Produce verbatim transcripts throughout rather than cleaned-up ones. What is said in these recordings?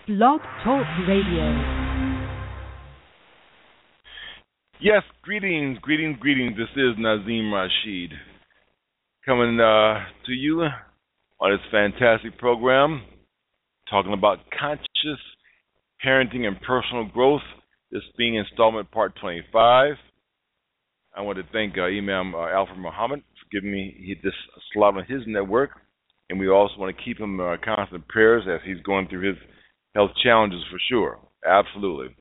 Blog Talk Radio. Yes, greetings, greetings, greetings. This is Nazim Rashid coming uh, to you on this fantastic program talking about conscious parenting and personal growth. This being installment part twenty-five. I want to thank uh, Imam uh, Alfred Muhammad for giving me this slot on his network. And we also want to keep him uh, constant prayers as he's going through his health challenges for sure. Absolutely.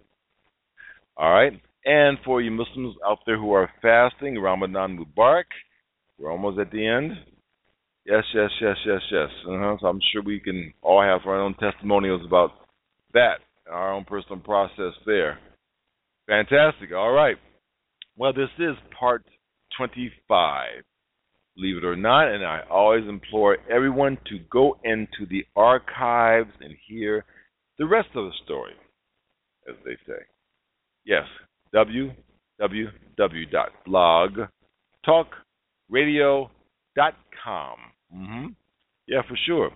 All right. And for you Muslims out there who are fasting, Ramadan Mubarak. We're almost at the end. Yes, yes, yes, yes, yes. Uh-huh. So I'm sure we can all have our own testimonials about that, our own personal process there. Fantastic. All right. Well, this is part twenty-five, believe it or not, and I always implore everyone to go into the archives and hear the rest of the story, as they say. Yes, w w w dot blog talk radio dot com. Mm-hmm. Yeah, for sure.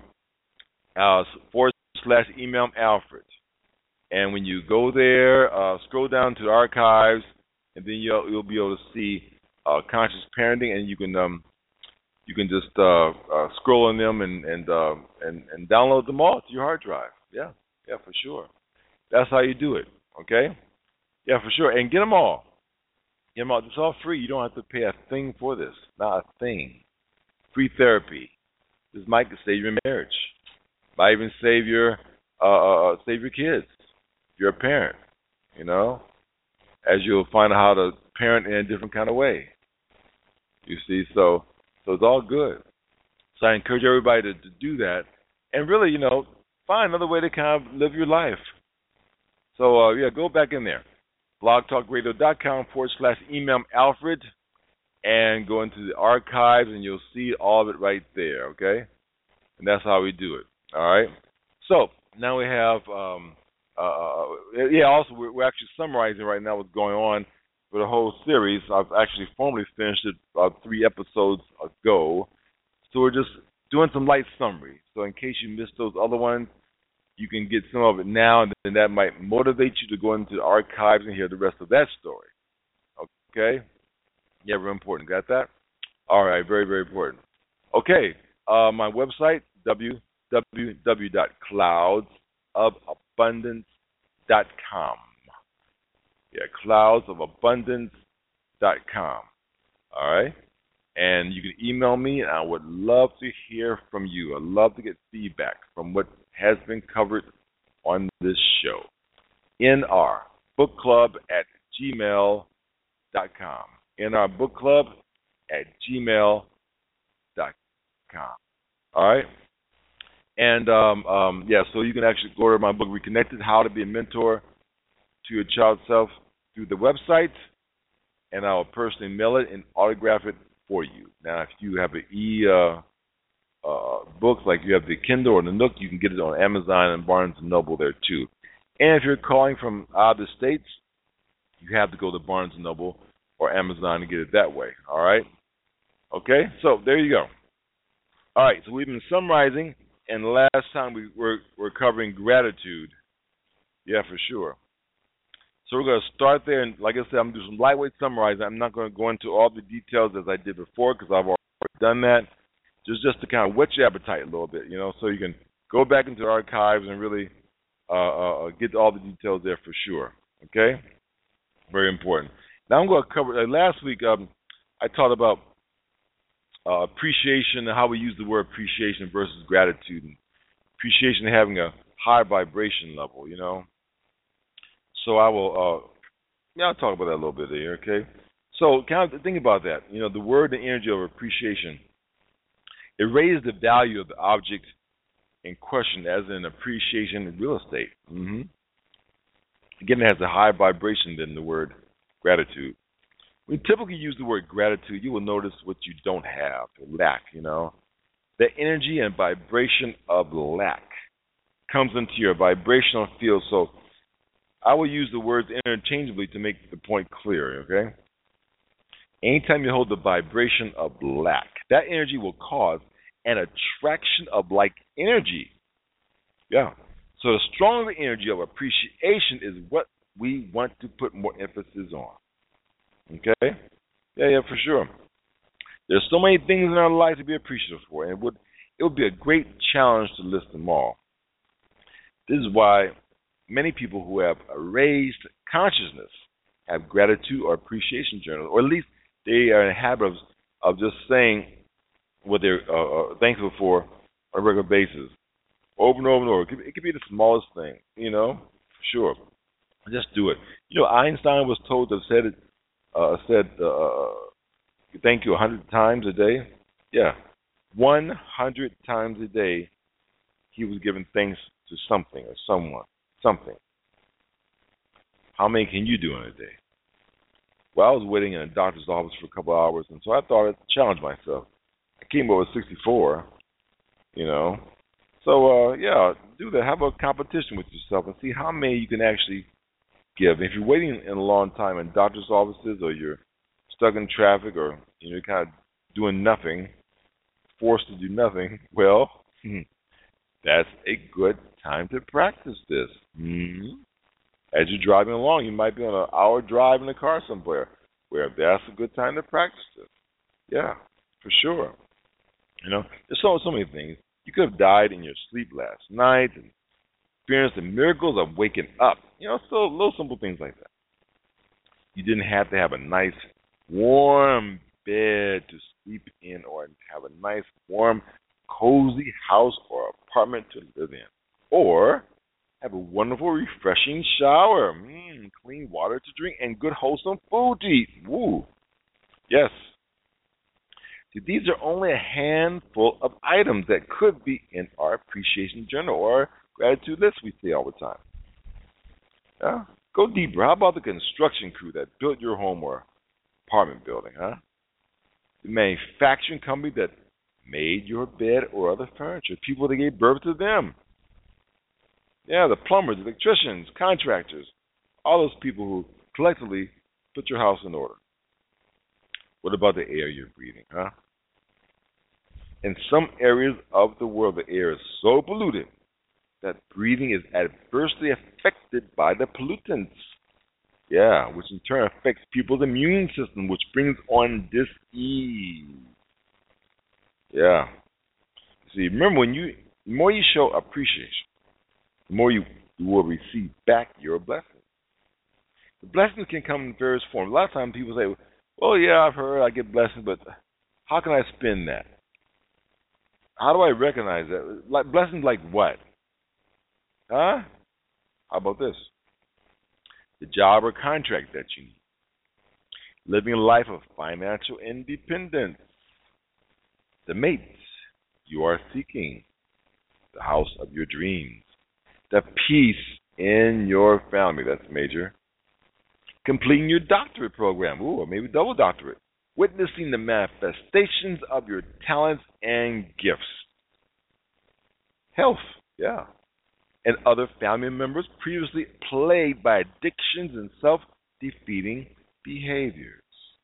Uh, forward slash email Alfred. And when you go there, uh, scroll down to the archives, and then you'll you'll be able to see uh, conscious parenting, and you can um you can just uh, uh, scroll on them and and uh, and and download them all to your hard drive. Yeah, yeah, for sure. That's how you do it. Okay. Yeah, for sure. And get them all. Get them all. It's all free. You don't have to pay a thing for this. Not a thing. Free therapy. This might save your marriage. Might even save your uh, uh save your kids. If you're a parent, you know, as you'll find out how to parent in a different kind of way. You see, so so it's all good. So I encourage everybody to, to do that, and really, you know, find another way to kind of live your life. So uh, yeah, go back in there, blogtalkradio.com forward slash email Alfred, and go into the archives, and you'll see all of it right there. Okay, and that's how we do it. All right. So now we have. Um, Uh, yeah, also, we're, we're actually summarizing right now what's going on for the whole series. I've actually formally finished it uh, three episodes ago. So we're just doing some light summary. So in case you missed those other ones, you can get some of it now, and then that might motivate you to go into the archives and hear the rest of that story. Okay? Yeah, very important. Got that? All right, very, very important. Okay, uh, my website, w w w dot clouds of abundance dot com. Yeah, clouds of abundance dot com. All right? And you can email me, and I would love to hear from you. I'd love to get feedback from what has been covered on this show. N R book club at gmail dot com. N R book club at gmail dot com. All right? And, um, um, yeah, so you can actually go to my book, Reconnected, How to Be a Mentor to Your Child Self, through the website, and I'll personally mail it and autograph it for you. Now, if you have an e uh, uh, book, like you have the Kindle or the Nook, you can get it on Amazon and Barnes and Noble there, too. And if you're calling from out of the States, you have to go to Barnes and Noble or Amazon and get it that way, all right? Okay, so there you go. All right, so we've been summarizing. And last time we were, were covering gratitude. Yeah, for sure. So we're going to start there. And like I said, I'm going to do some lightweight summarizing. I'm not going to go into all the details as I did before because I've already done that. Just just to kind of whet your appetite a little bit, you know, so you can go back into the archives and really uh, uh, get all the details there for sure. Okay? Very important. Now I'm going to cover, uh, last week um, I talked about Uh, appreciation and how we use the word appreciation versus gratitude, and appreciation having a high vibration level, you know. So I will, uh, yeah, I'll talk about that a little bit there, okay. So kind of think about that. You know, the word and energy of appreciation, it raises the value of the object in question, as in appreciation in real estate. Mm-hmm. Again, it has a higher vibration than the word gratitude. When you typically use the word gratitude, you will notice what you don't have, lack, you know. The energy and vibration of lack comes into your vibrational field. So I will use the words interchangeably to make the point clear, okay? Anytime you hold the vibration of lack, that energy will cause an attraction of like energy. Yeah. So the stronger energy of appreciation is what we want to put more emphasis on. Okay? Yeah, yeah, for sure. There's so many things in our life to be appreciative for, and it would it would be a great challenge to list them all. This is why many people who have a raised consciousness have gratitude or appreciation journals, or at least they are in the habit of, of just saying what they're uh, thankful for on a regular basis, over and over and over. It could, it could be the smallest thing, you know, for sure. Just do it. You know, Einstein was told to have said it, uh, said uh, thank you a hundred times a day. Yeah, one hundred times a day, he was giving thanks to something or someone, something. How many can you do in a day? Well, I was waiting in a doctor's office for a couple of hours, and so I thought I'd challenge myself. I came up with sixty-four, you know. So, uh, yeah, do that. Have a competition with yourself and see how many you can actually give. If you're waiting in a long time in doctor's offices, or you're stuck in traffic, or you know, kind of doing nothing, forced to do nothing, well, that's a good time to practice this. Mm-hmm. As you're driving along, you might be on an hour drive in a car somewhere, where that's a good time to practice this. Yeah, for sure. You know, there's so so many things. You could have died in your sleep last night and experienced the miracles of waking up. You know, so little simple things like that. You didn't have to have a nice warm bed to sleep in, or have a nice warm cozy house or apartment to live in, or have a wonderful refreshing shower, mm, clean water to drink, and good wholesome food to eat. Woo! Yes. See, these are only a handful of items that could be in our appreciation journal or gratitude list we say all the time. Yeah? Go deeper. How about the construction crew that built your home or apartment building, huh? The manufacturing company that made your bed or other furniture, people that gave birth to them. Yeah, the plumbers, electricians, contractors, all those people who collectively put your house in order. What about the air you're breathing, huh? In some areas of the world, the air is so polluted that breathing is adversely affected by the pollutants. Yeah, which in turn affects people's immune system, which brings on dis-ease. Yeah. See, remember, when you, the more you show appreciation, the more you, you will receive back your blessings. The blessings can come in various forms. A lot of times people say, well, yeah, I've heard I get blessings, but how can I spend that? How do I recognize that? Like blessings like what? Huh? How about this? The job or contract that you need. Living a life of financial independence. The mates you are seeking. The house of your dreams. The peace in your family. That's major. Completing your doctorate program. Ooh, or maybe double doctorate. Witnessing the manifestations of your talents and gifts. Health, yeah. And other family members previously plagued by addictions and self-defeating behaviors.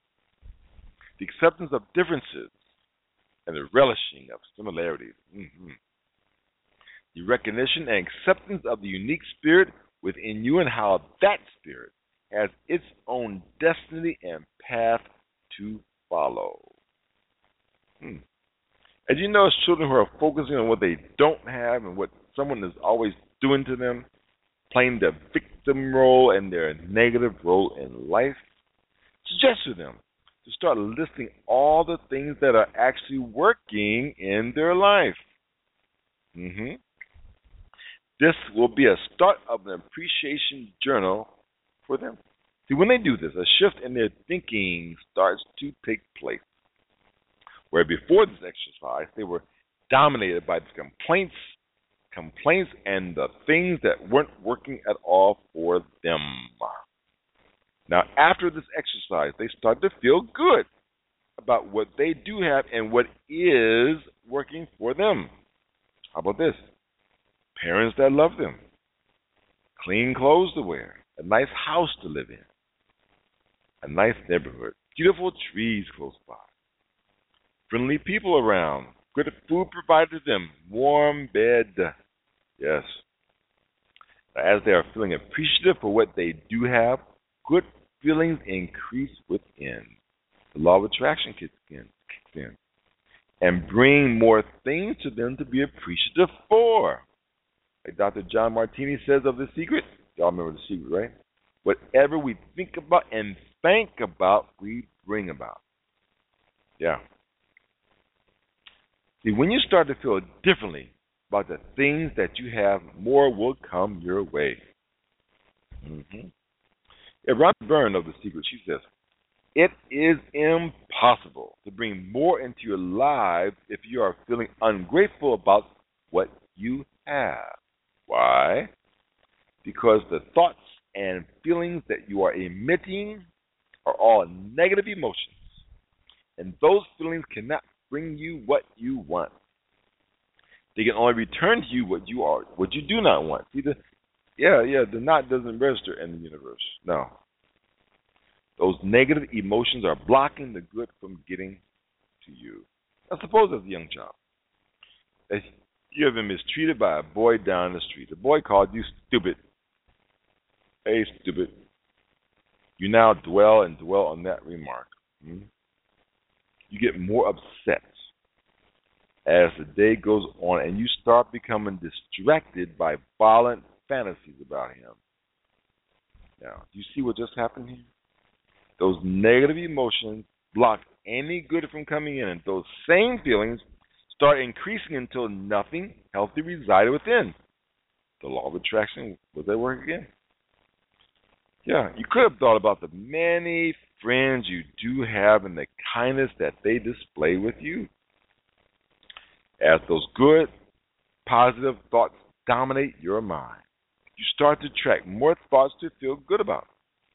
The acceptance of differences and the relishing of similarities. Mm-hmm. The recognition and acceptance of the unique spirit within you and how that spirit has its own destiny and path to follow. Hmm. As you know, as children who are focusing on what they don't have and what someone is always doing to them, playing the victim role and their negative role in life, suggest to them to start listing all the things that are actually working in their life. Mm-hmm. This will be a start of an appreciation journal for them. See, when they do this, a shift in their thinking starts to take place. Where before this exercise, they were dominated by the complaints, complaints, and the things that weren't working at all for them. Now, after this exercise, they start to feel good about what they do have and what is working for them. How about this? Parents that love them, clean clothes to wear, a nice house to live in, a nice neighborhood, beautiful trees close by, friendly people around, good food provided to them, warm bed, yes, As they are feeling appreciative for what they do have, good feelings increase within. The law of attraction kicks in, kicks in and bring more things to them to be appreciative for. Like Doctor John Martini says of The Secret, y'all remember The Secret, right? Whatever we think about and think about, we bring about. Yeah. See, when you start to feel differently about the things that you have, more will come your way. Mm-hmm. Yeah, Rhonda Byrne of The Secret, she says, it is impossible to bring more into your lives if you are feeling ungrateful about what you have. Why? Because the thoughts and feelings that you are emitting are all negative emotions, and those feelings cannot bring you what you want. They can only return to you what you are, what you do not want. See, the, yeah, yeah, the not doesn't register in the universe. No. Those negative emotions are blocking the good from getting to you. Now, suppose as a young child, that you have been mistreated by a boy down the street. The boy called you stupid. Hey, stupid. You now dwell and dwell on that remark. Hmm? You get more upset as the day goes on, and you start becoming distracted by violent fantasies about him. Now, do you see what just happened here? Those negative emotions block any good from coming in, and those same feelings start increasing until nothing healthy resided within. The law of attraction, was that work again? Yeah, you could have thought about the many friends you do have and the kindness that they display with you. As those good, positive thoughts dominate your mind, you start to attract more thoughts to feel good about.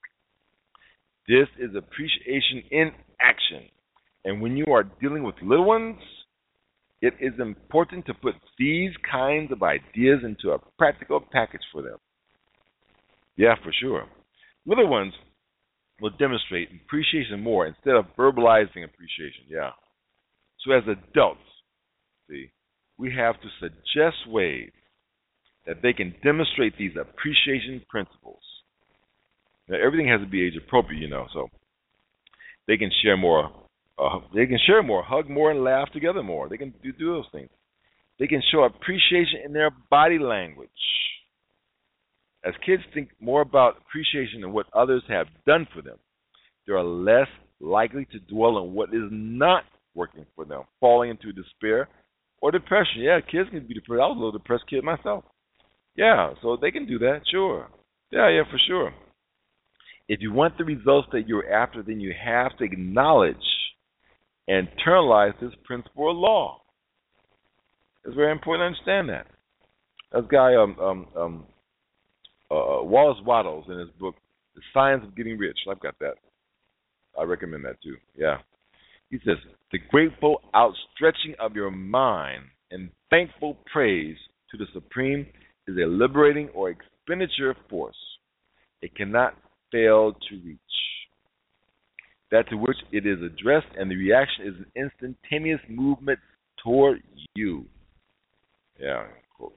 This is appreciation in action. And when you are dealing with little ones, it is important to put these kinds of ideas into a practical package for them. Yeah, for sure. Little ones will demonstrate appreciation more instead of verbalizing appreciation. Yeah. So as adults, see, we have to suggest ways that they can demonstrate these appreciation principles. Now, everything has to be age appropriate, you know, so they can share more, uh, they can share more, hug more, and laugh together more. They can do, do those things. They can show appreciation in their body language. As kids think more about appreciation and what others have done for them, they are less likely to dwell on what is not working for them, falling into despair or depression. Yeah, kids can be depressed. I was a little depressed kid myself. Yeah, so they can do that, sure. Yeah, yeah, for sure. If you want the results that you're after, then you have to acknowledge and internalize this principle or law. It's very important to understand that. This guy, um, um, um, uh, Wallace Wattles, in his book, The Science of Getting Rich. I've got that. I recommend that too. Yeah. He says, the grateful outstretching of your mind and thankful praise to the Supreme is a liberating or expenditure force. It cannot fail to reach. That to which it is addressed, and the reaction is an instantaneous movement toward you. Yeah. Cool.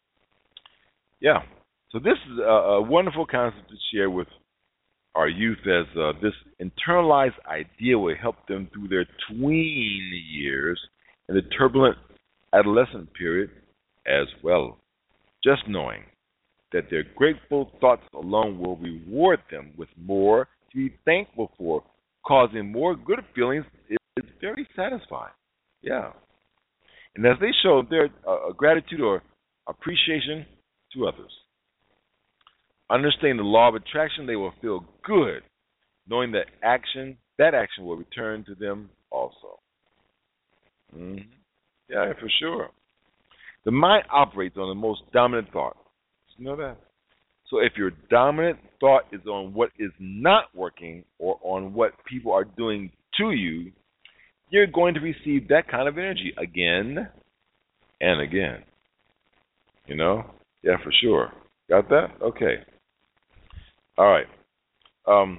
Yeah. So this is a, a wonderful concept to share with our youth, as uh, this internalized idea will help them through their tween years and the turbulent adolescent period as well. Just knowing that their grateful thoughts alone will reward them with more to be thankful for, causing more good feelings is very satisfying. Yeah. And as they show their uh, gratitude or appreciation to others, understanding the law of attraction, they will feel good, knowing that action, that action will return to them also. Mm-hmm. Yeah, for sure. The mind operates on the most dominant thought. Did you know that? So if your dominant thought is on what is not working or on what people are doing to you, you're going to receive that kind of energy again and again. You know? Yeah, for sure. Got that? Okay. All right. Um,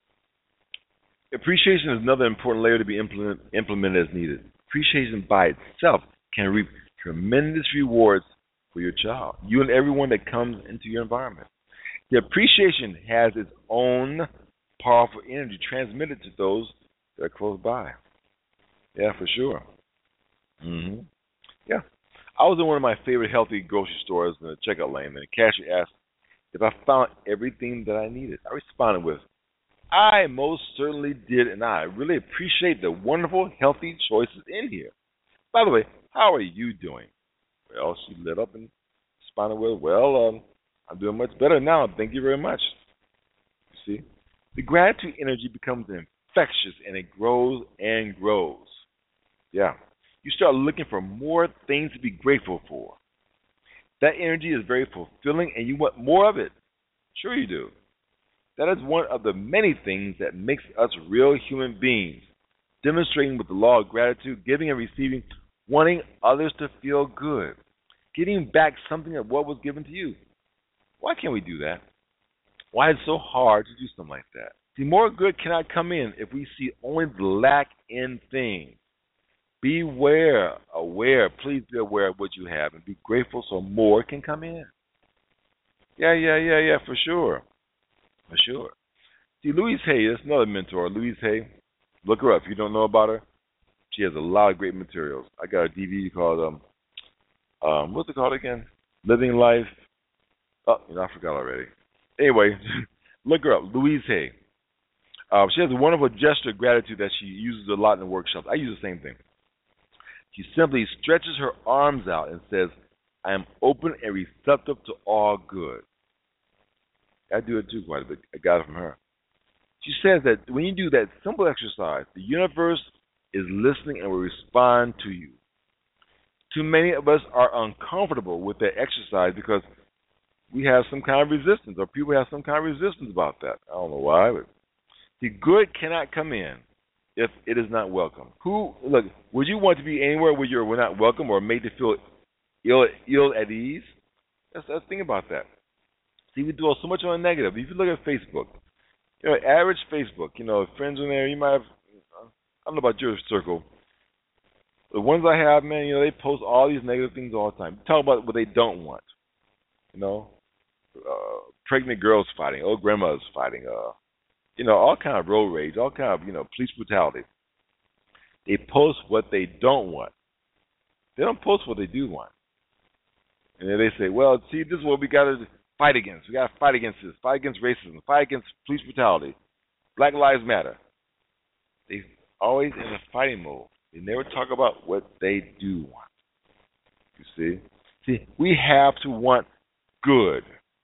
appreciation is another important layer to be implement, implemented as needed. Appreciation by itself can reap tremendous rewards for your child, you and everyone that comes into your environment. The appreciation has its own powerful energy transmitted to those that are close by. Yeah, for sure. hmm Yeah. I was in one of my favorite healthy grocery stores in the checkout lane, and the cashier asked if I found everything that I needed. I responded with, I most certainly did, and I really appreciate the wonderful, healthy choices in here. By the way, how are you doing? Well, she lit up and responded with, well, um, I'm doing much better now. Thank you very much. You see? The gratitude energy becomes infectious, and it grows and grows. Yeah. You start looking for more things to be grateful for. That energy is very fulfilling, and you want more of it. Sure you do. That is one of the many things that makes us real human beings, demonstrating with the law of gratitude, giving and receiving, wanting others to feel good, getting back something of what was given to you. Why can't we do that? Why is it so hard to do something like that? See, more good cannot come in if we see only the lack in things. Beware, aware, please be aware of what you have and be grateful so more can come in. Yeah, yeah, yeah, yeah, for sure. For sure. See, Louise Hay, that's another mentor. Louise Hay, look her up. If you don't know about her, she has a lot of great materials. I got a D V D called, um, um, what's it called again? Living Life. Oh, you know, I forgot already. Anyway, look her up, Louise Hay. Uh, she has a wonderful gesture of gratitude that she uses a lot in the workshops. I use the same thing. She simply stretches her arms out and says, I am open and receptive to all good. I do it too quite a bit. I got it from her. She says that when you do that simple exercise, the universe is listening and will respond to you. Too many of us are uncomfortable with that exercise because we have some kind of resistance, or people have some kind of resistance about that. I don't know why, but the good cannot come in if it is not welcome. Who look? Would you want to be anywhere where you're not welcome or made to feel ill, ill at ease? Let's, let's think about that. See, we dwell so much on the negative. If you look at Facebook, you know, average Facebook, you know, friends in there, you might have, I don't know about your circle. The ones I have, man, you know, they post all these negative things all the time. Talk about what they don't want. You know, uh, pregnant girls fighting, old grandmas fighting, uh, you know, all kind of road rage, all kind of, you know, police brutality. They post what they don't want. They don't post what they do want. And then they say, well, see, this is what we got to fight against. We got to fight against this. Fight against racism. Fight against police brutality. Black Lives Matter. They always in a fighting mode. They never talk about what they do want. You see? See, we have to want good.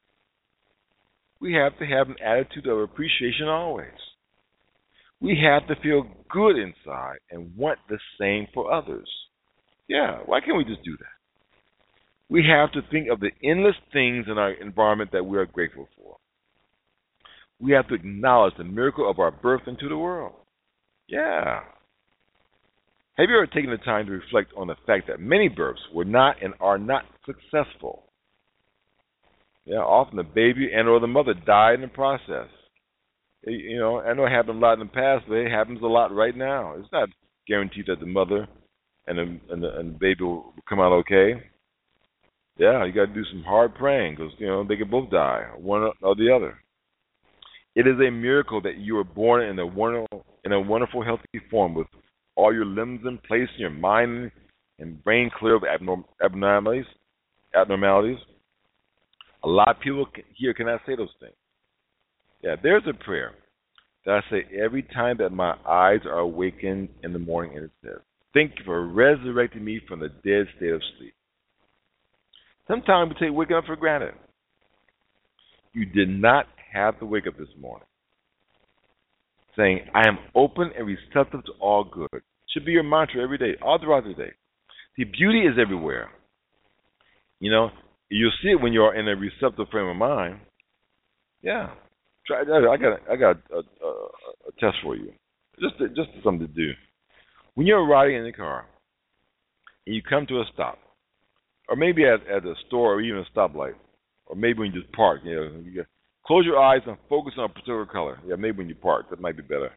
We have to have an attitude of appreciation always. We have to feel good inside and want the same for others. Yeah, why can't we just do that? We have to think of the endless things in our environment that we are grateful for. We have to acknowledge the miracle of our birth into the world. Yeah. Have you ever taken the time to reflect on the fact that many births were not and are not successful? Yeah, often the baby and or the mother died in the process. You know, I know it happened a lot in the past, but it happens a lot right now. It's not guaranteed that the mother and the, and the, and the baby will come out okay. Yeah, you got to do some hard praying because, you know, they could both die, one or the other. It is a miracle that you were born in a wonderful, in a wonderful, healthy form with all your limbs in place, and your mind and brain clear of abnorm- abnormalities. Abnormalities. A lot of people here cannot say those things. Yeah, there's a prayer that I say every time that my eyes are awakened in the morning, and it says, "Thank you for resurrecting me from the dead state of sleep." Sometimes we take waking up for granted. You did not have to wake up this morning. Saying, I am open and receptive to all good. Should be your mantra every day, all throughout the day. See, beauty is everywhere. You know, you'll see it when you're in a receptive frame of mind. Yeah. Try. I got. I got a, a, a test for you. Just, to, just something to do. When you're riding in the car and you come to a stop, or maybe at, at a store or even a stoplight, or maybe when you just park, you know, you get, close your eyes and focus on a particular color. Yeah, maybe when you park, that might be better.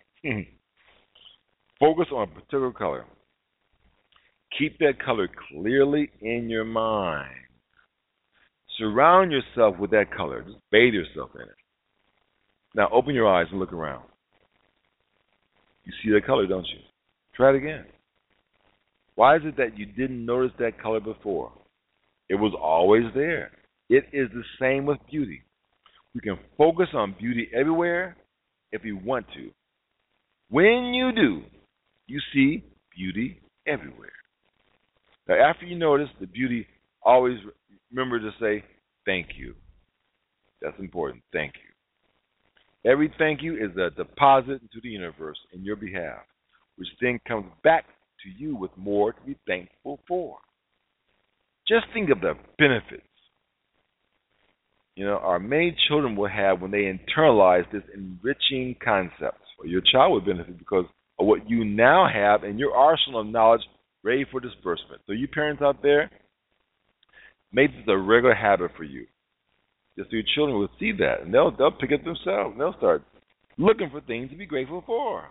Focus on a particular color. Keep that color clearly in your mind. Surround yourself with that color. Just bathe yourself in it. Now open your eyes and look around. You see that color, don't you? Try it again. Why is it that you didn't notice that color before? It was always there. It is the same with beauty. We can focus on beauty everywhere if we want to. When you do, you see beauty everywhere. Now, after you notice the beauty, always remember to say, thank you. That's important. Thank you. Every thank you is a deposit into the universe in your behalf, which then comes back to you with more to be thankful for. Just think of the benefits, you know, our many children will have when they internalize this enriching concept. Or your child will benefit because of what you now have in your arsenal of knowledge ready for disbursement. So you parents out there, make this a regular habit for you. Just so your children will see that, and they'll they'll pick it themselves. And they'll start looking for things to be grateful for.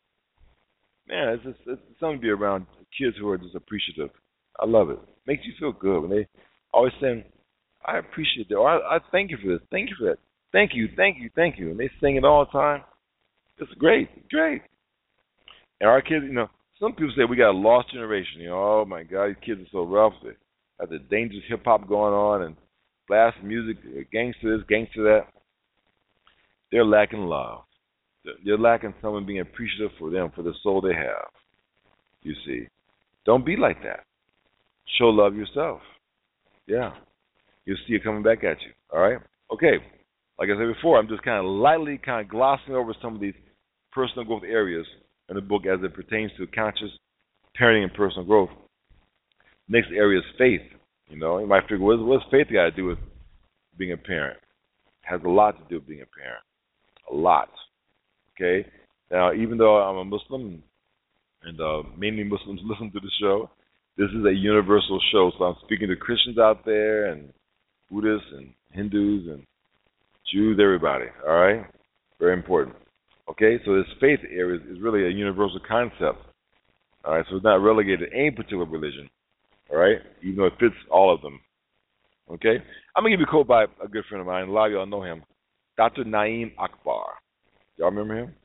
Man, it's just it's something to be around kids who are just appreciative. I love it. Makes you feel good when they always saying, "I appreciate that," or I, "I thank you for this. Thank you for that. Thank you, thank you, thank you," and they sing it all the time. It's great, great. And our kids, you know, some people say we got a lost generation. You know, oh my God, these kids are so rough. They got the dangerous hip hop going on and blast music, gangster this, gangster that. They're lacking love. They're lacking someone being appreciative for them, for the soul they have. You see, don't be like that. Show love yourself. Yeah, you'll see it coming back at you. All right, okay. Like I said before, I'm just kind of lightly kind of glossing over some of these personal growth areas in the book as it pertains to conscious parenting and personal growth. Next area is faith. You know, you might figure, what's, what's faith got to do with being a parent? It has a lot to do with being a parent. A lot. Okay? Now, even though I'm a Muslim, and uh, mainly Muslims listen to the show, this is a universal show, so I'm speaking to Christians out there, and Buddhists, and Hindus, and Jews, everybody, all right? Very important. Okay, so this faith area is really a universal concept. All right, so it's not relegated to any particular religion, all right, even though it fits all of them. Okay? I'm going to give you a quote by a good friend of mine. A lot of y'all know him, Doctor Naeem Akbar. Y'all remember him?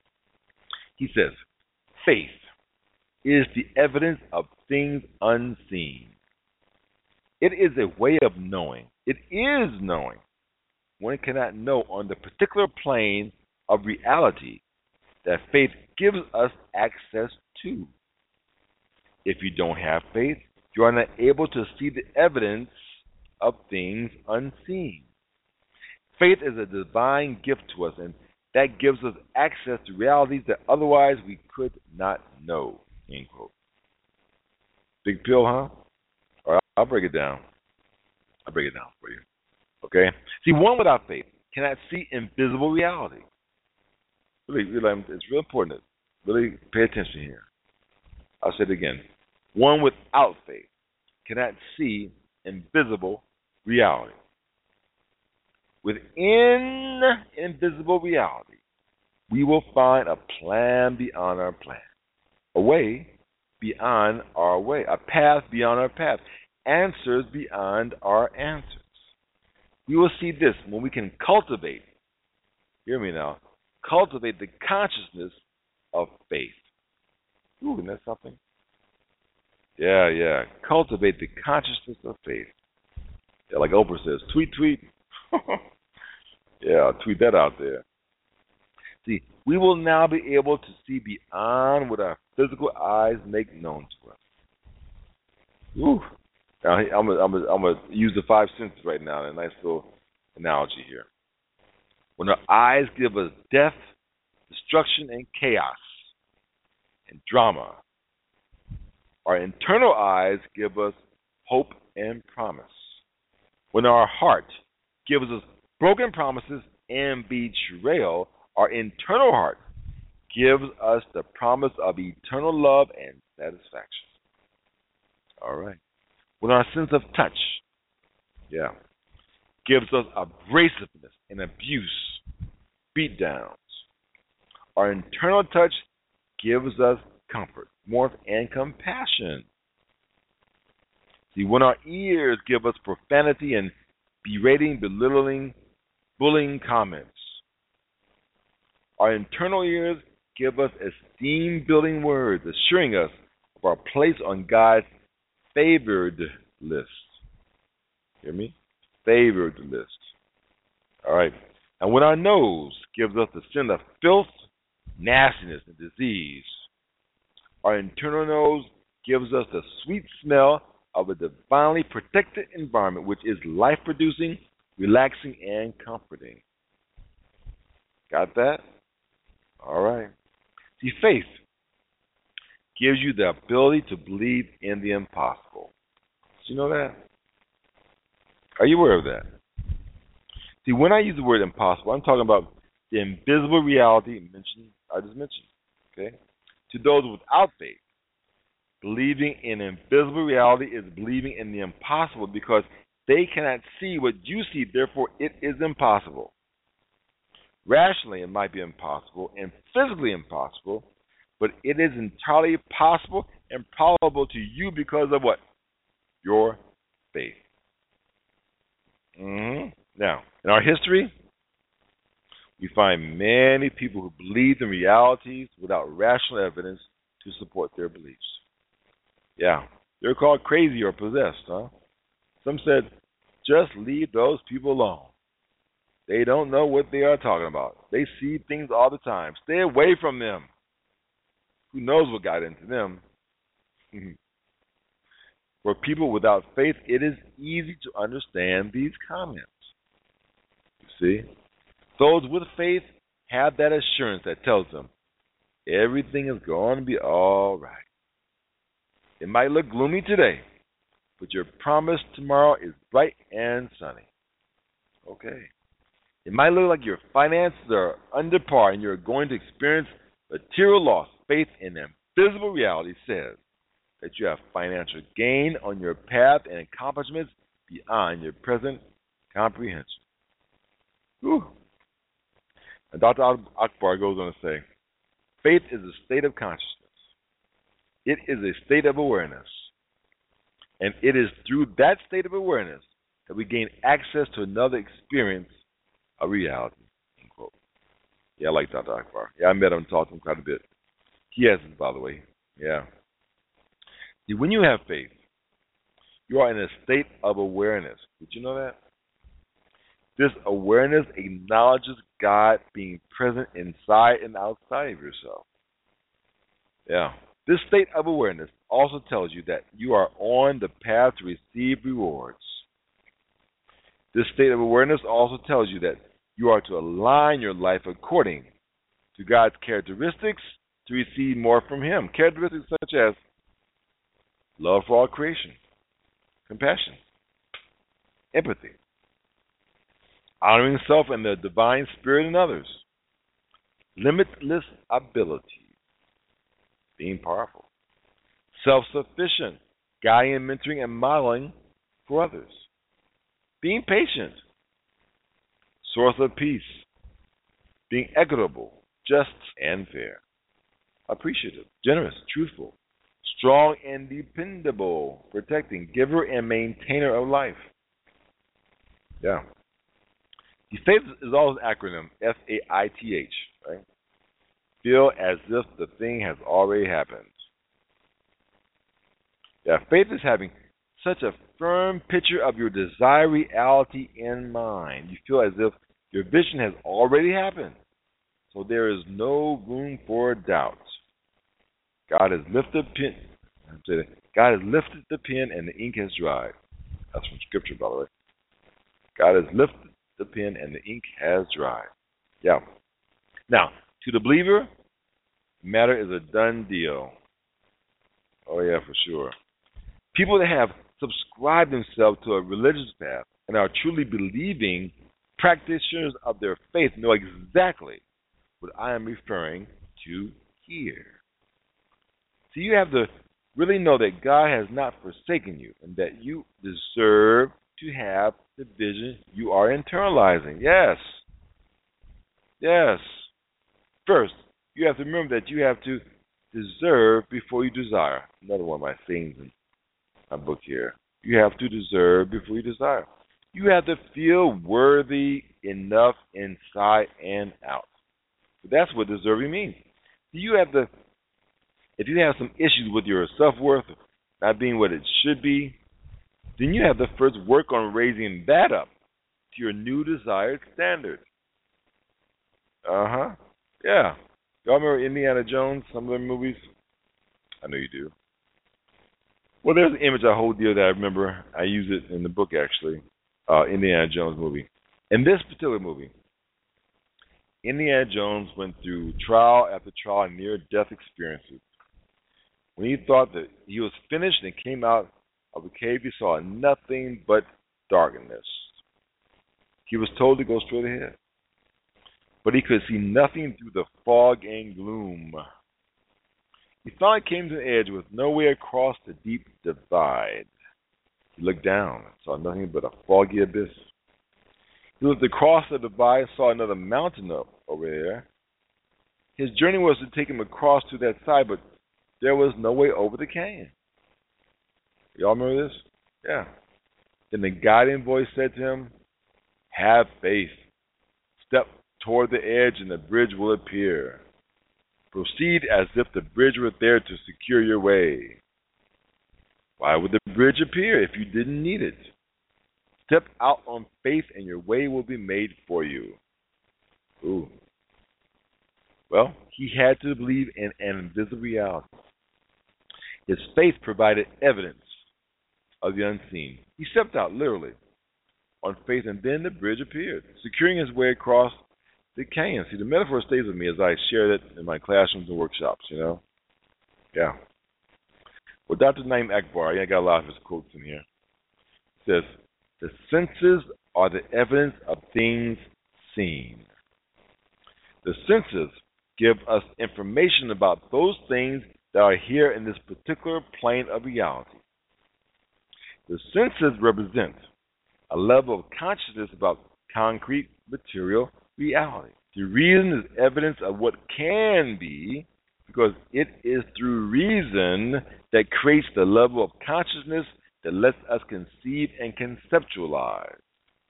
He says, faith is the evidence of things unseen. It is a way of knowing. It is knowing. One cannot know on the particular plane of reality that faith gives us access to. If you don't have faith, you are not able to see the evidence of things unseen. Faith is a divine gift to us, and that gives us access to realities that otherwise we could not know. End quote. Big pill, huh? All right, I'll break it down. I'll break it down for you. Okay? See, one without faith cannot see invisible reality. Really, really, it's real important to really pay attention here. I'll say it again. One without faith cannot see invisible reality. Within invisible reality, we will find a plan beyond our plan, a way beyond our way, a path beyond our path, answers beyond our answers. We will see this when we can cultivate, hear me now, cultivate the consciousness of faith. Ooh, isn't that something? Yeah, yeah. Cultivate the consciousness of faith. Yeah, like Oprah says, tweet, tweet. Yeah, I'll tweet that out there. See, we will now be able to see beyond what our physical eyes make known to us. Ooh. Now, I'm going I'm I'm to use the five senses right now in a nice little analogy here. When our eyes give us death, destruction, and chaos, and drama, our internal eyes give us hope and promise. When our heart gives us broken promises and betrayal, our internal heart gives us the promise of eternal love and satisfaction. All right. When our sense of touch, yeah, gives us abrasiveness and abuse, beatdowns, our internal touch gives us comfort, warmth, and compassion. See, when our ears give us profanity and berating, belittling, bullying comments. Our internal ears give us esteem-building words, assuring us of our place on God's favored list. Hear me? Favored list. All right. And when our nose gives us the scent of filth, nastiness, and disease, our internal nose gives us the sweet smell of a divinely protected environment, which is life-producing, relaxing, and comforting. Got that? All right. See, faith gives you the ability to believe in the impossible. Do you know that? Are you aware of that? See, when I use the word impossible, I'm talking about the invisible reality mentioned, I just mentioned. Okay? To those without faith, believing in invisible reality is believing in the impossible because they cannot see what you see, therefore it is impossible. Rationally, it might be impossible and physically impossible, but it is entirely possible and probable to you because of what? Your faith. Mm-hmm. Now, in our history, we find many people who believed in realities without rational evidence to support their beliefs. Yeah, they're called crazy or possessed, huh? Some said, just leave those people alone. They don't know what they are talking about. They see things all the time. Stay away from them. Who knows what got into them? For people without faith, it is easy to understand these comments. You see? Those with faith have that assurance that tells them everything is going to be all right. It might look gloomy today, but your promise tomorrow is bright and sunny. Okay. It might look like your finances are under par and you're going to experience material loss. Faith in invisible reality says that you have financial gain on your path and accomplishments beyond your present comprehension. Whew. And Doctor Akbar goes on to say, faith is a state of consciousness. It is a state of awareness. And it is through that state of awareness that we gain access to another experience of reality. Unquote. Yeah, I like Doctor Akbar. Yeah, I met him and talked to him quite a bit. He hasn't, by the way. Yeah. See, when you have faith, you are in a state of awareness. Did you know that? This awareness acknowledges God being present inside and outside of yourself. Yeah. This state of awareness also tells you that you are on the path to receive rewards. This state of awareness also tells you that you are to align your life according to God's characteristics to receive more from Him. Characteristics such as love for all creation, compassion, empathy, honoring self and the divine spirit in others, limitless ability, being powerful, self-sufficient, guiding, mentoring, and modeling for others, being patient, source of peace, being equitable, just and fair, appreciative, generous, truthful, strong and dependable, protecting, giver and maintainer of life. Yeah. The faith is always an acronym, F A I T H, right? Feel as if the thing has already happened. Yeah, faith is having such a firm picture of your desired reality in mind. You feel as if your vision has already happened. So there is no room for doubt. God has lifted the pen. God has lifted the pen and the ink has dried. That's from Scripture, by the way. God has lifted the pen and the ink has dried. Yeah. Now, to the believer, the matter is a done deal. Oh yeah, for sure. People that have subscribed themselves to a religious path and are truly believing practitioners of their faith know exactly what I am referring to here. So you have to really know that God has not forsaken you and that you deserve to have the vision you are internalizing. Yes. Yes. First, you have to remember that you have to deserve before you desire. Another one of my things in my book here. You have to deserve before you desire. You have to feel worthy enough inside and out. That's what deserving means. You have to, if you have some issues with your self-worth not being what it should be, then you have to first work on raising that up to your new desired standard. Uh-huh. Yeah. Y'all remember Indiana Jones, some of their movies? I know you do. Well, there's an image I hold dear that I remember. I use it in the book, actually. Uh, Indiana Jones movie. In this particular movie, Indiana Jones went through trial after trial and near-death experiences. When he thought that he was finished and came out of the cave, he saw nothing but darkness. He was told to go straight ahead, but he could see nothing through the fog and gloom. He finally came to the edge with no way across the deep divide. He looked down and saw nothing but a foggy abyss. He looked across the divide and saw another mountain up over there. His journey was to take him across to that side, but there was no way over the canyon. Y'all remember this? Yeah. Then the guiding voice said to him, "Have faith. Step toward the edge and the bridge will appear. Proceed as if the bridge were there to secure your way." Why would the bridge appear if you didn't need it? Step out on faith and your way will be made for you. Ooh. Well, he had to believe in an invisible reality. His faith provided evidence of the unseen. He stepped out, literally, on faith, and then the bridge appeared, securing his way across the canyon. See, the metaphor stays with me as I share it in my classrooms and workshops, you know? Yeah. Well, Doctor Naim Akbar, I got a lot of his quotes in here, says, "The senses are the evidence of things seen." The senses give us information about those things that are here in this particular plane of reality. The senses represent a level of consciousness about concrete material reality. The reason is evidence of what can be, because it is through reason that creates the level of consciousness that lets us conceive and conceptualize.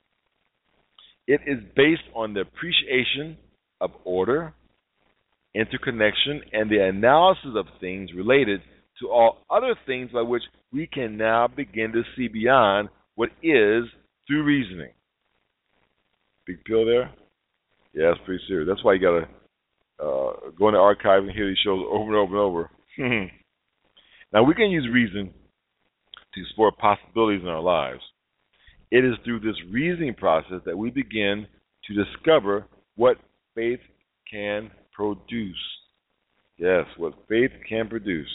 It is based on the appreciation of order, interconnection, and the analysis of things related to all other things by which we can now begin to see beyond what is through reasoning. Big pill there? Yeah, it's pretty serious. That's why you got to uh, go in the archive and hear these shows over and over and over. Now, we can use reason to explore possibilities in our lives. It is through this reasoning process that we begin to discover what faith can produce. Yes, what faith can produce.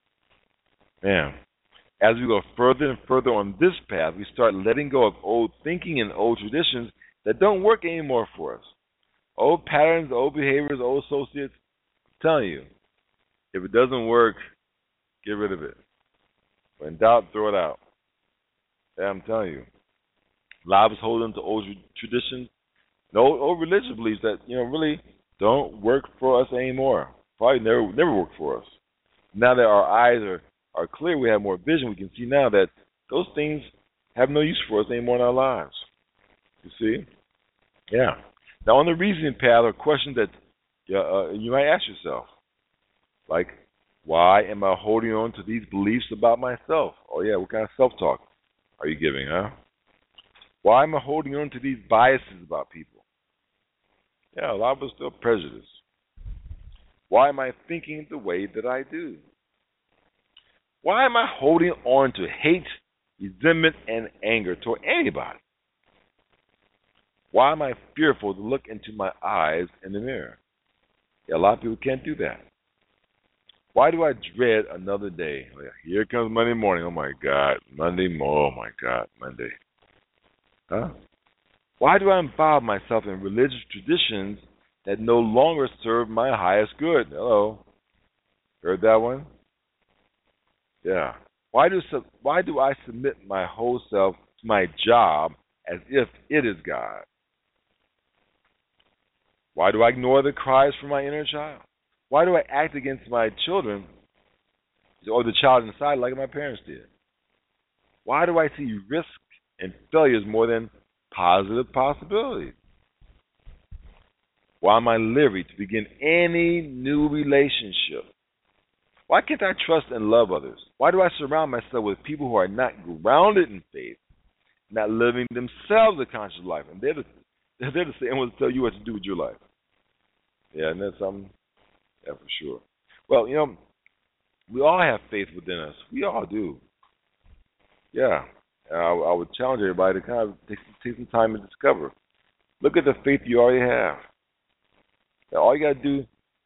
Man, as we go further and further on this path, we start letting go of old thinking and old traditions that don't work anymore for us. Old patterns, old behaviors, old associates. I'm telling you, if it doesn't work, get rid of it. When in doubt, throw it out. Yeah, I'm telling you. A lot of us hold on to old traditions, old, old religious beliefs that, you know, really don't work for us anymore. Probably never never work for us. Now that our eyes are, are clear, we have more vision, we can see now that those things have no use for us anymore in our lives. You see? Yeah. Now, on the reasoning path are questions that uh, you might ask yourself, like, why am I holding on to these beliefs about myself? Oh, yeah, what kind of self-talk are you giving, huh? Why am I holding on to these biases about people? Yeah, a lot of us still prejudice. Why am I thinking the way that I do? Why am I holding on to hate, resentment, and anger toward anybody? Why am I fearful to look into my eyes in the mirror? Yeah, a lot of people can't do that. Why do I dread another day? Here comes Monday morning. Oh, my God. Monday morning. Oh, my God. Monday. Huh? Why do I involve myself in religious traditions that no longer serve my highest good? Hello. Heard that one? Yeah. Why do why do I submit my whole self to my job as if it is God? Why do I ignore the cries from my inner child? Why do I act against my children or the child inside like my parents did? Why do I see risk and failures more than positive possibilities. Why am I leery to begin any new relationship? Why can't I trust and love others? Why do I surround myself with people who are not grounded in faith, not living themselves a conscious life? And they're the, they're the same ones to tell you what to do with your life. Yeah, and that's something, yeah, for sure. Well, you know, we all have faith within us. We all do. Yeah. I, I would challenge everybody to kind of take, take some time to discover. Look at the faith you already have. Now, all you got to do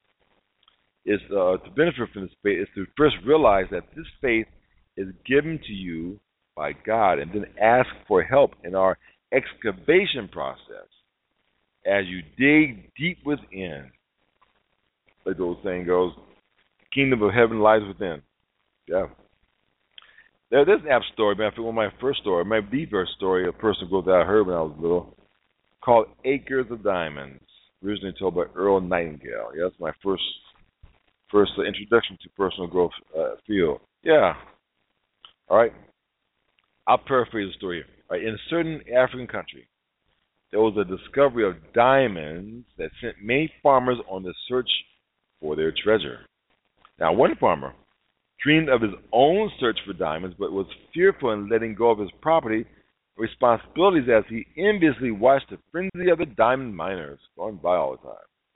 is uh, to benefit from this faith is to first realize that this faith is given to you by God, and then ask for help in our excavation process as you dig deep within. Like the old saying goes, the kingdom of heaven lies within. Yeah. There, there's an app story, man. I think one of my first story, my the first story, a person goes that I heard when I was little, called Acres of Diamonds, originally told by Earl Nightingale. Yeah, that's my first first uh, introduction to personal growth uh, field. Yeah. All right. I'll paraphrase the story here. All right. In a certain African country, there was a discovery of diamonds that sent many farmers on the search for their treasure. Now, one farmer dreamed of his own search for diamonds, but was fearful in letting go of his property responsibilities as he enviously watched the frenzy of the diamond miners going by all the time.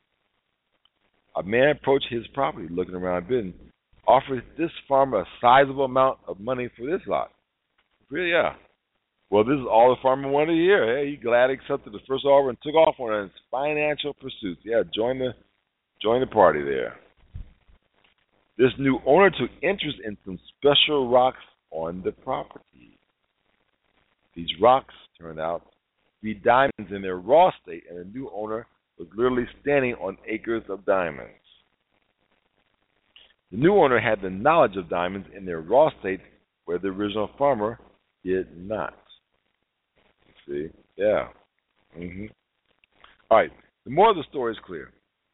A man approached his property, looking around a bit, and offered this farmer a sizable amount of money for this lot. Really, yeah. Well, this is all the farmer wanted to hear. Hey, he gladly accepted the first offer and took off on his financial pursuits. Yeah, join the join the party there. This new owner took interest in some special rocks on the property. These rocks turned out to be diamonds in their raw state, and the new owner was literally standing on acres of diamonds. The new owner had the knowledge of diamonds in their raw state, where the original farmer did not. See? Yeah. Mm-hmm. All right. The moral of the story is clear.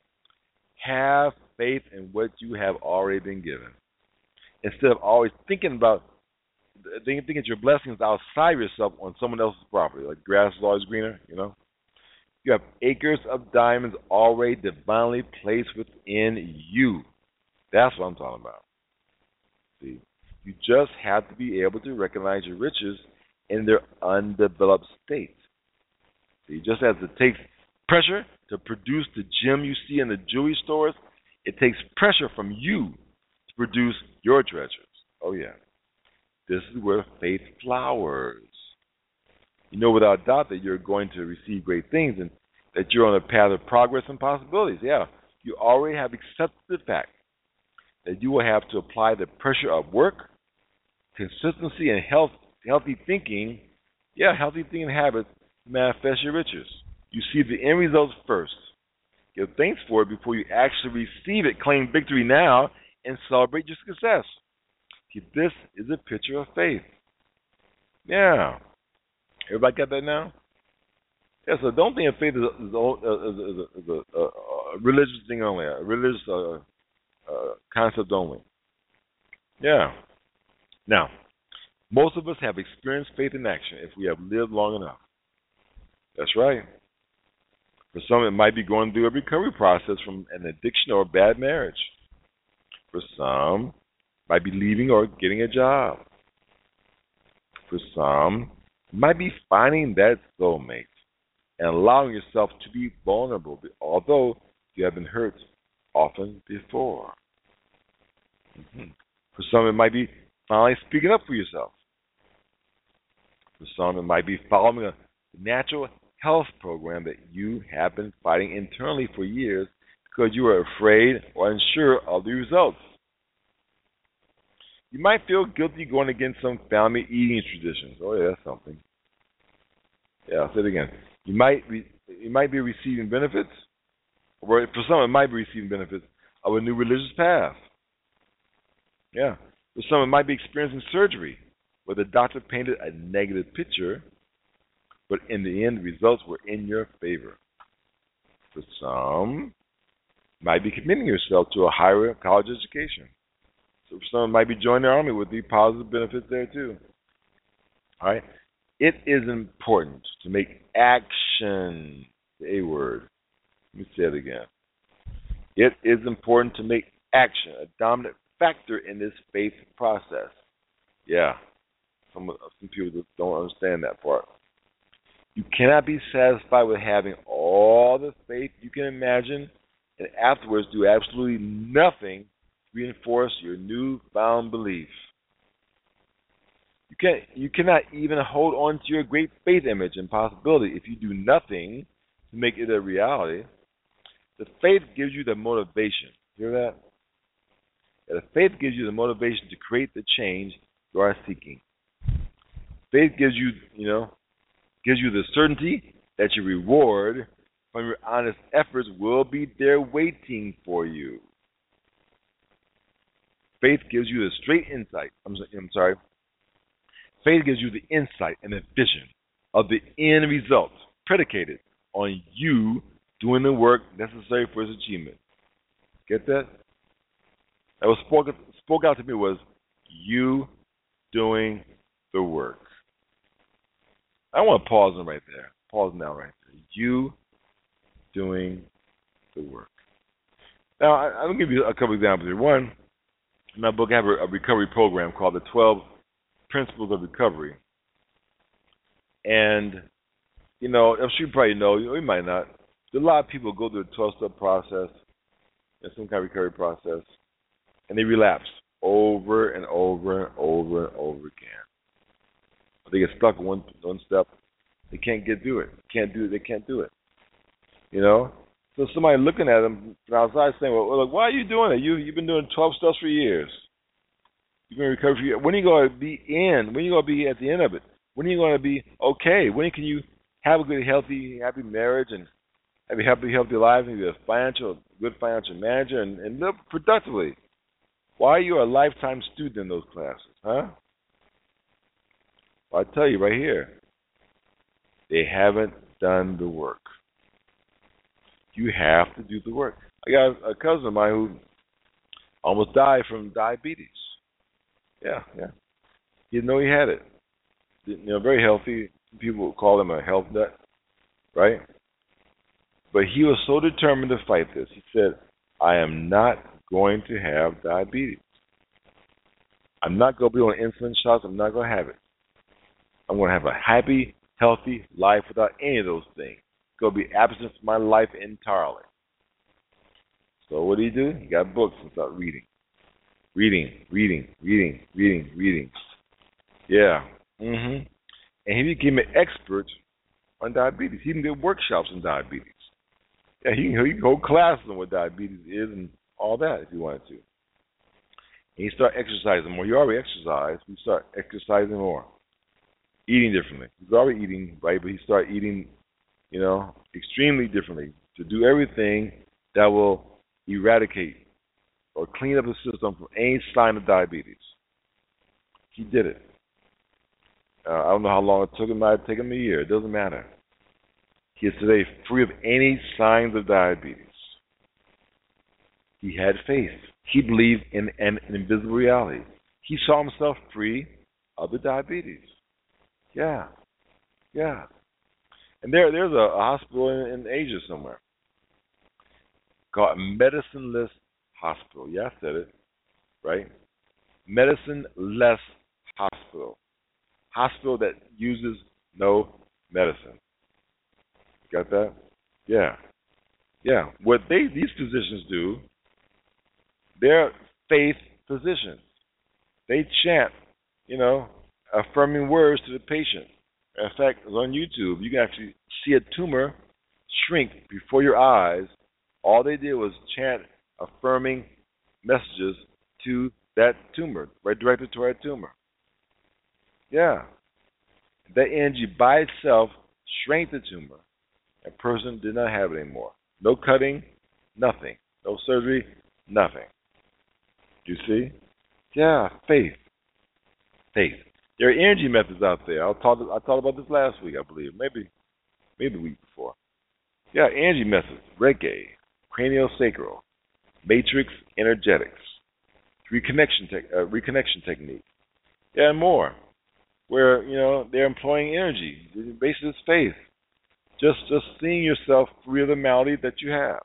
Have faith in what you have already been given. Instead of always thinking about, thinking, thinking your blessings outside yourself on someone else's property, like grass is always greener, you know. You have acres of diamonds already divinely placed within you. That's what I'm talking about. See? You just have to be able to recognize your riches in their undeveloped state. See, just as it takes pressure to produce the gem you see in the jewelry stores, it takes pressure from you to produce your treasures. Oh, yeah. This is where faith flowers. You know without doubt that you're going to receive great things and that you're on a path of progress and possibilities. Yeah, you already have accepted the fact that you will have to apply the pressure of work, consistency, and health, healthy thinking, yeah, healthy thinking habits to manifest your riches. You see the end results first. Give thanks for it before you actually receive it. Claim victory now and celebrate your success. See, this is a picture of faith. Yeah. Everybody got that now? Yeah, so don't think of faith as a, as a, as a, as a, a, a religious thing only, a religious uh, uh, concept only. Yeah. Now, most of us have experienced faith in action if we have lived long enough. That's right. For some, it might be going through a recovery process from an addiction or a bad marriage. For some, it might be leaving or getting a job. For some, it might be finding that soulmate and allowing yourself to be vulnerable, although you have been hurt often before. Mm-hmm. For some, it might be finally speaking up for yourself. For some, it might be following a natural health program that you have been fighting internally for years because you are afraid or unsure of the results. You might feel guilty going against some family eating traditions. Oh, yeah, that's something. Yeah, I'll say it again. You might be, you might be receiving benefits, or for some, it might be receiving benefits of a new religious path. Yeah. For some, it might be experiencing surgery where the doctor painted a negative picture, but in the end, the results were in your favor. For some, it might be committing yourself to a higher college education. So for some, it might be joining the army with the positive benefits there too. All right. It is important to make action, the A word. Let me say it again. It is important to make action a dominant factor in this faith process. Yeah, some, some people just don't understand that part. You cannot be satisfied with having all the faith you can imagine and afterwards do absolutely nothing to reinforce your newfound belief. You can't, you cannot even hold on to your great faith image and possibility if you do nothing to make it a reality. The faith gives you the motivation. Hear that? Yeah, the faith gives you the motivation to create the change you are seeking. Faith gives you, you know, gives you the certainty that your reward from your honest efforts will be there waiting for you. Faith gives you the straight insight. I'm, I'm sorry. Faith gives you the insight and the vision of the end result predicated on you doing the work necessary for its achievement. Get that? That was spoke, spoke out to me was you doing the work. I want to pause it right there. Pause now right there. You doing the work. Now, I, I'll give you a couple examples here. One, in my book, I have a, a recovery program called the twelve Principles of Recovery. And, you know, I'm sure you probably know, you might not, a lot of people go through the twelve-step process, and some kind of recovery process, and they relapse over and over and over and over again. They get stuck in one one step. They can't get through it. Can't do it. They can't do it. You know. So somebody looking at them from outside saying, "Well, look, why are you doing it? You you've been doing twelve steps for years. You've been recovering for years. When are you going to be in? When are you going to be at the end of it? When are you going to be okay? When can you have a good, healthy, happy marriage and have a happy, healthy life and be a financial, good financial manager and, and live productively? Why are you a lifetime student in those classes, huh?" Well, I tell you right here, they haven't done the work. You have to do the work. I got a cousin of mine who almost died from diabetes. Yeah, yeah. He didn't know he had it. You know, very healthy. People call him a health nut, right? But he was so determined to fight this. He said, "I am not going to have diabetes. I'm not going to be on insulin shots. I'm not going to have it. I'm going to have a happy, healthy life without any of those things. It's going to be absent from my life entirely." So what did he do? He got books and started reading. Reading, reading, reading, reading, reading. Yeah. Mm-hmm. And he became an expert on diabetes. He can get workshops on diabetes. Yeah, he can, he can hold classes on what diabetes is and all that if he wanted to. And he started exercising more. He already exercised. He started exercising more. Eating differently. He's already eating, right? But he started eating, you know, extremely differently to do everything that will eradicate or clean up the system from any sign of diabetes. He did it. Uh, I don't know how long it took him. It might have taken him a year. It doesn't matter. He is today free of any signs of diabetes. He had faith. He believed in an, an invisible reality. He saw himself free of the diabetes. Yeah, yeah. And there, there's a, a hospital in, in Asia somewhere called Medicine-less Hospital. Yeah, I said it, right? Medicine-less Hospital. Hospital that uses no medicine. Got that? Yeah, yeah. What they these physicians do, they're faith physicians. They chant, you know, affirming words to the patient. In fact, on YouTube, you can actually see a tumor shrink before your eyes. All they did was chant affirming messages to that tumor, right directed toward that tumor. Yeah. That energy by itself shrank the tumor. That person did not have it anymore. No cutting, nothing. No surgery, nothing. You see? Yeah, faith. Faith. There are energy methods out there. I talked I talked about this last week, I believe. Maybe maybe the week before. Yeah, energy methods. Reiki, craniosacral, matrix energetics, reconnection, te- uh, reconnection technique. Yeah, and more. where, you know, they're employing energy. Basically, it's faith. Just, just seeing yourself free of the malady that you have.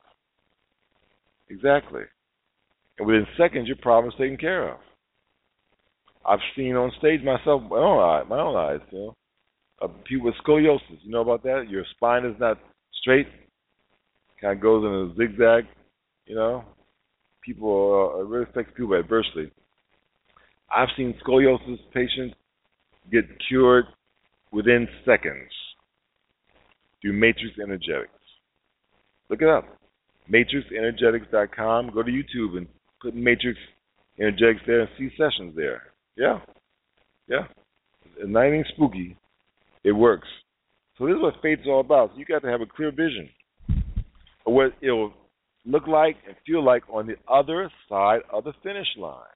Exactly. And within seconds, your problem is taken care of. I've seen on stage myself, my own eyes, my own eyes, you know, uh, people with scoliosis. You know about that? Your spine is not straight, kind of goes in a zigzag. You know, people uh, it really affects people adversely. I've seen scoliosis patients get cured within seconds through Matrix Energetics. Look it up, matrix energetics dot com. Go to YouTube and put Matrix Energetics there and see sessions there. Yeah, yeah. It's not even spooky. It works. So this is what faith is all about. So you got to have a clear vision of what it'll look like and feel like on the other side of the finish line.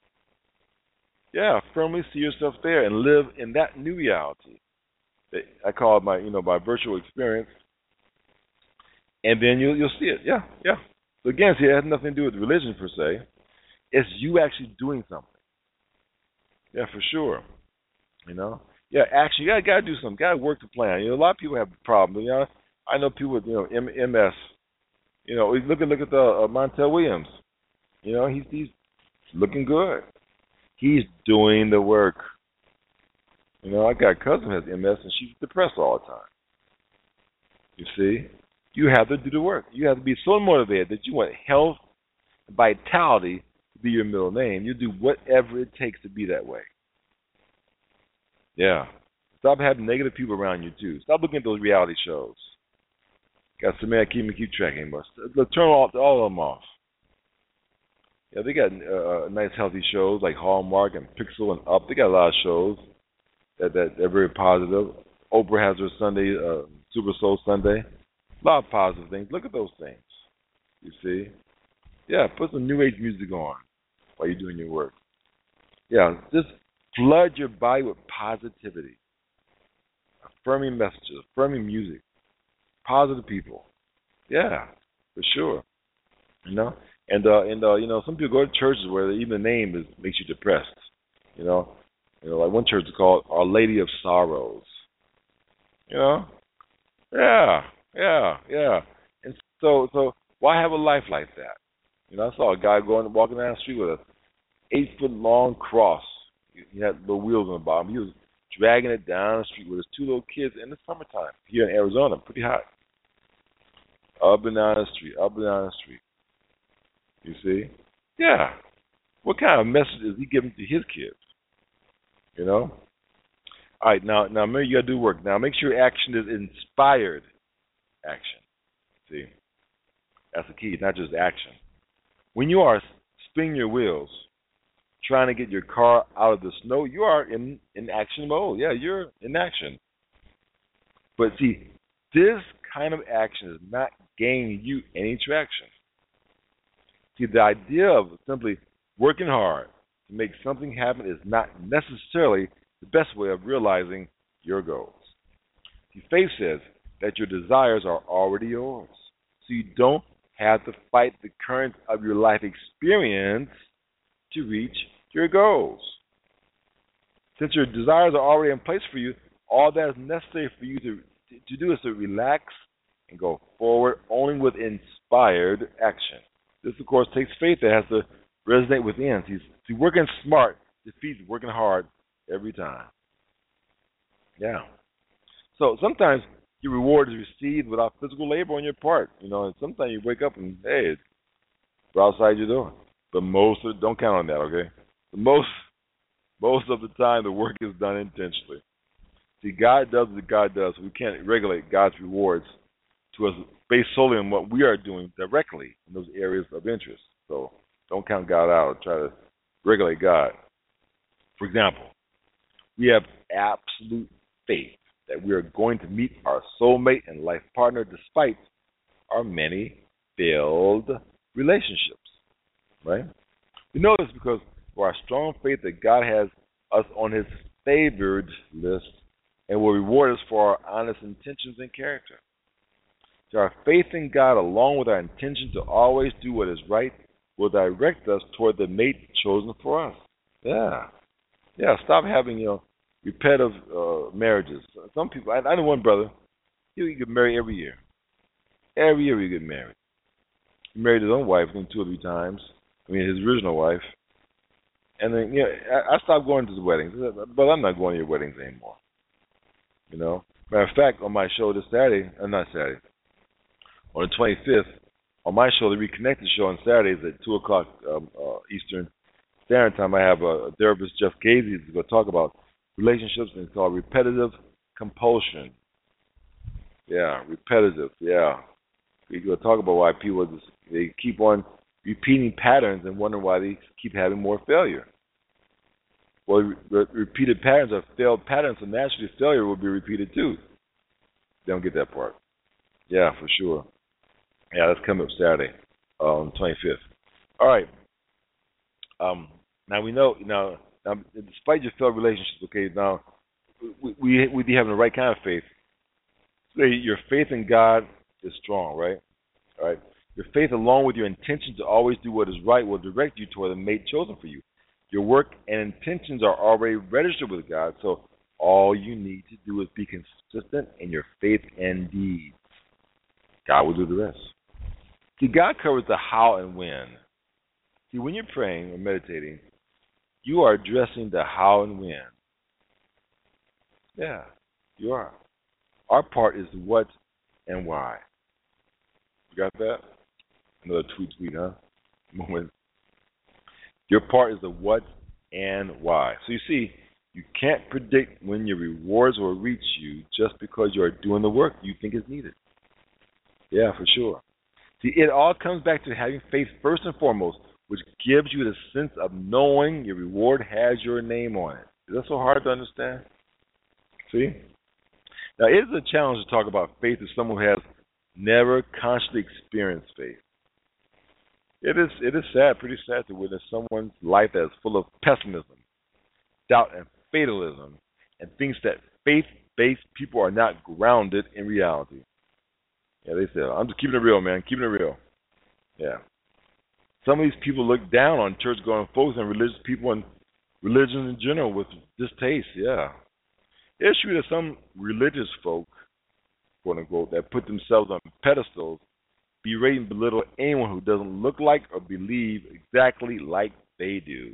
Yeah, firmly see yourself there and live in that new reality. I call it my, you know, my virtual experience. And then you'll you'll see it. Yeah, yeah. So again, see, it has nothing to do with religion per se. It's you actually doing something. Yeah, for sure. You know? Yeah, action. You gotta, gotta do something. Gotta work the plan. You know, a lot of people have problems. You know, I know people with, you know, M- MS. You know, look at look at the uh, Montel Williams. You know, he's he's looking good. He's doing the work. You know, I got a cousin who has M S and she's depressed all the time. You see, you have to do the work. You have to be so motivated that you want health, vitality to be your middle name. You do whatever it takes to be that way. Yeah. Stop having negative people around you too. Stop looking at those reality shows. Got so many I keep me keep tracking, but turn all, all of them off. Yeah, they got uh, nice healthy shows like Hallmark and Pixel and Up. They got a lot of shows that that are very positive. Oprah has her Sunday uh, Super Soul Sunday. A lot of positive things. Look at those things. You see? Yeah, put some new age music on while you're doing your work. Yeah, just flood your body with positivity, affirming messages, affirming music, positive people. Yeah, for sure. You know, and uh, and uh, you know, some people go to churches where even the name is makes you depressed. You know, you know, like one church is called Our Lady of Sorrows. You know, yeah, yeah, yeah. And so, so why have a life like that? You know, I saw a guy going walking down the street with a eight foot long cross. He had little wheels on the bottom. He was dragging it down the street with his two little kids in the summertime here in Arizona, pretty hot. Up and down the street, up and down the street. You see? Yeah. What kind of message is he giving to his kids? You know? All right, now, now remember you got to do work. Now make sure action is inspired action. See? That's the key, not just action. When you are spinning your wheels, trying to get your car out of the snow, you are in, in action mode. Yeah, you're in action. But see, this kind of action is not gaining you any traction. See, the idea of simply working hard to make something happen is not necessarily the best way of realizing your goals. See, faith says that your desires are already yours. So you don't have to fight the currents of your life experience to reach your goals. Since your desires are already in place for you, all that is necessary for you to, to do is to relax and go forward only with inspired action. This, of course, takes faith that has to resonate within. See, see, working smart defeats working hard every time. Yeah. So sometimes your reward is received without physical labor on your part. You know, and sometimes you wake up and, hey, it's outside your door. But most of it, don't count on that, okay? But most, most of the time, the work is done intentionally. See, God does what God does. We can't regulate God's rewards to us based solely on what we are doing directly in those areas of interest. So don't count God out or try to regulate God. For example, we have absolute faith that we are going to meet our soulmate and life partner despite our many failed relationships, right? We know this because of our strong faith that God has us on his favored list and will reward us for our honest intentions and character. So our faith in God, along with our intention to always do what is right, will direct us toward the mate chosen for us. Yeah. Yeah, stop having, you know, repetitive uh, marriages. Some people, I, I know one brother, he would get married every year. Every year he get married. He married his own wife, I think two or three times. I mean, his original wife. And then, you know, I, I stopped going to the weddings. But I'm not going to your weddings anymore. You know? Matter of fact, on my show this Saturday, uh, not Saturday, on the twenty-fifth, on my show, the Reconnected show on Saturdays at two o'clock um, uh, Eastern Standard Time, I have a, a therapist, Jeff Casey, who's going to talk about relationships, and it's called repetitive compulsion. Yeah, repetitive, yeah. We're going to talk about why people just, they keep on repeating patterns and wonder why they keep having more failure. Well, re- repeated patterns are failed patterns, so naturally failure will be repeated too. They don't get that part. Yeah, for sure. Yeah, that's coming up Saturday, uh, on the twenty-fifth. All right. Um, now we know. Now, now, despite your failed relationships, okay. Now, we we we be having the right kind of faith. Say your faith in God is strong, right? All right. Your faith, along with your intention to always do what is right, will direct you toward the mate chosen for you. Your work and intentions are already registered with God, so all you need to do is be consistent in your faith and deeds. God will do the rest. See, God covers the how and when. See, when you're praying or meditating, you are addressing the how and when. Yeah, you are. Our part is the what and why. You got that? Another tweet, tweet, huh? Moment. Your part is the what and why. So you see, you can't predict when your rewards will reach you just because you are doing the work you think is needed. Yeah, for sure. See, it all comes back to having faith first and foremost, which gives you the sense of knowing your reward has your name on it. Is that so hard to understand? See? Now, it is a challenge to talk about faith to someone who has never consciously experienced faith. It is it is sad, pretty sad to witness someone's life that is full of pessimism, doubt, and fatalism, and thinks that faith-based people are not grounded in reality. Yeah, they say, I'm just keeping it real, man, keeping it real. Yeah. Some of these people look down on church-going folks and religious people and religion in general with distaste, yeah. It's true that some religious folk, quote-unquote, that put themselves on pedestals, berate and belittle anyone who doesn't look like or believe exactly like they do.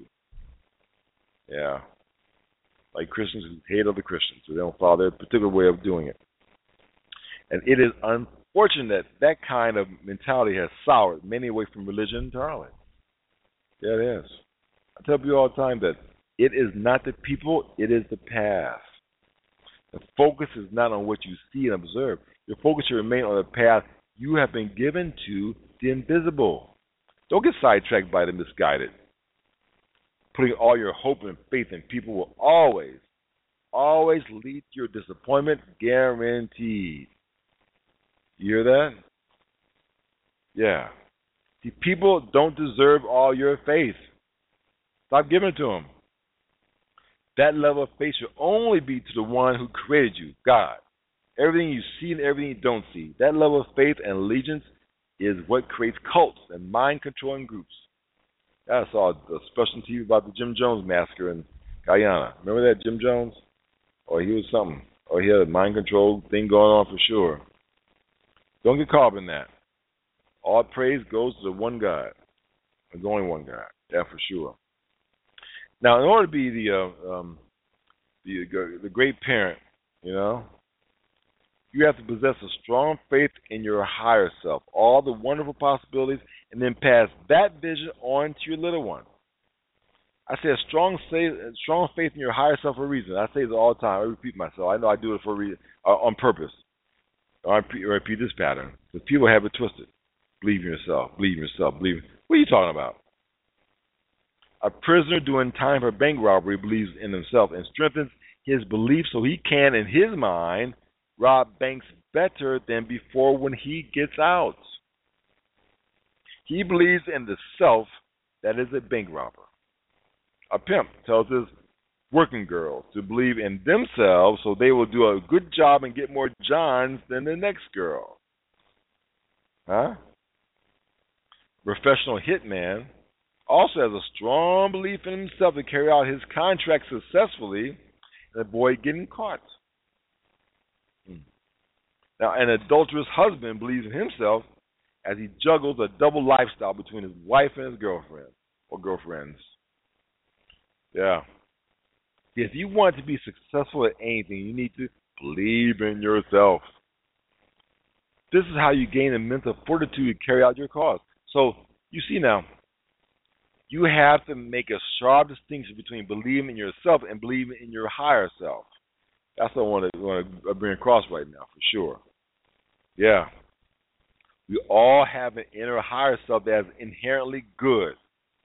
Yeah. Like Christians who hate other Christians, so they don't follow their particular way of doing it. And it is unfortunate that that kind of mentality has soured many away from religion entirely. Yeah, it is. I tell people all the time that it is not the people, it is the path. The focus is not on what you see and observe. Your focus should remain on the path you have been given to the invisible. Don't get sidetracked by the misguided. Putting all your hope and faith in people will always, always lead to your disappointment, guaranteed. You hear that? Yeah. See, people don't deserve all your faith. Stop giving it to them. That level of faith should only be to the one who created you, God. Everything you see and everything you don't see. That level of faith and allegiance is what creates cults and mind-controlling groups. I saw a special on T V about the Jim Jones massacre in Guyana. Remember that, Jim Jones? Or he was something. Or he had a mind-control thing going on for sure. Don't get caught up in that. All praise goes to the one God. There's only one God. Yeah, for sure. Now, in order to be the uh, um, the the great parent, you know, you have to possess a strong faith in your higher self, all the wonderful possibilities, and then pass that vision on to your little one. I say a strong, say, a strong faith in your higher self for a reason. I say this all the time. I repeat myself. I know I do it for a reason, uh, on purpose. I repeat, I repeat this pattern because people have it twisted. Believe in yourself. Believe in yourself. Believe. What are you talking about? A prisoner doing time for bank robbery believes in himself and strengthens his belief so he can, in his mind, rob banks better than before when he gets out. He believes in the self that is a bank robber. A pimp tells his working girls to believe in themselves so they will do a good job and get more Johns than the next girl. Huh? Professional hitman also has a strong belief in himself to carry out his contract successfully and avoid getting caught. Hmm. Now, an adulterous husband believes in himself as he juggles a double lifestyle between his wife and his girlfriend or girlfriends. Yeah. If you want to be successful at anything, you need to believe in yourself. This is how you gain the mental fortitude to carry out your cause. So, you see now, you have to make a sharp distinction between believing in yourself and believing in your higher self. That's what I want to, want to bring across right now, for sure. Yeah. We all have an inner higher self that is inherently good.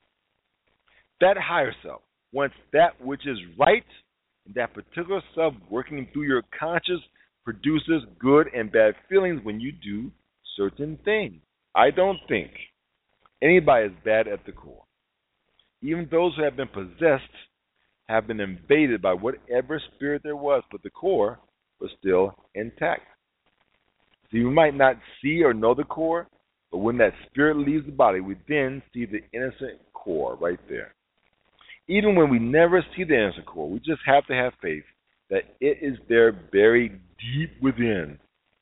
That higher self wants that which is right, and that particular self working through your conscious produces good and bad feelings when you do certain things. I don't think anybody is bad at the core. Even those who have been possessed have been invaded by whatever spirit there was, but the core was still intact. So you might not see or know the core, but when that spirit leaves the body, we then see the innocent core right there. Even when we never see the innocent core, we just have to have faith that it is there buried deep within.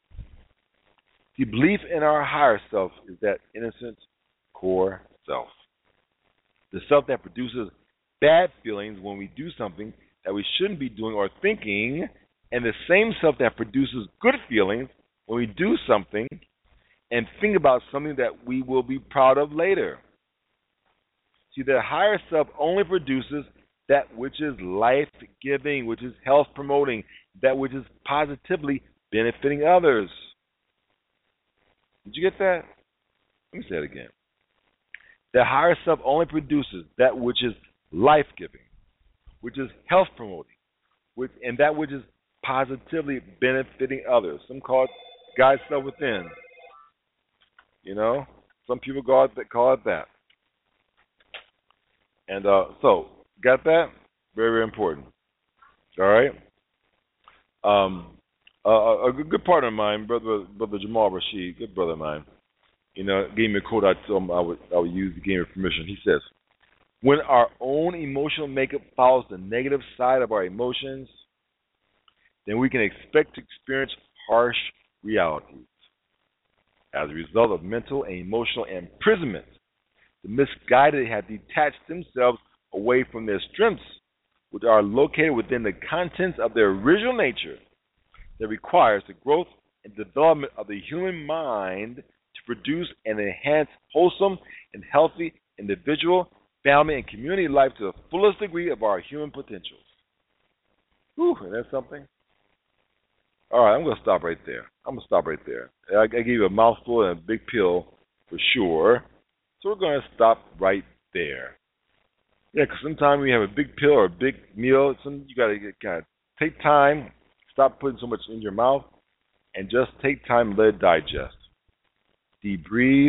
The belief in our higher self is that innocent core self. The self that produces bad feelings when we do something that we shouldn't be doing or thinking, and the same self that produces good feelings when we do something and think about something that we will be proud of later. See, the higher self only produces that which is life-giving, which is health-promoting, that which is positively benefiting others. Did you get that? Let me say it again. The higher self only produces that which is life-giving, which is health-promoting, which, and that which is positively benefiting others. Some call it God's self within. You know, some people call it, call it that. And uh, so, got that? Very, very important. All right. Um, uh, a good partner of mine, brother, brother Jamal Rashid, good brother of mine. You know, gave me a quote I told him I would, I would use. He gave me permission. He says, "When our own emotional makeup follows the negative side of our emotions, then we can expect to experience harsh realities. As a result of mental and emotional imprisonment, the misguided have detached themselves away from their strengths, which are located within the contents of their original nature that requires the growth and development of the human mind to produce and enhance wholesome and healthy individual, family, and community life to the fullest degree of our human potentials." Whew, isn't that something? All right, I'm going to stop right there. I'm going to stop right there. I, I gave you a mouthful and a big pill for sure. So we're going to stop right there. Yeah, because sometimes we have a big pill or a big meal. Some you got to kind of take time, stop putting so much in your mouth, and just take time and let it digest. Deep breathe.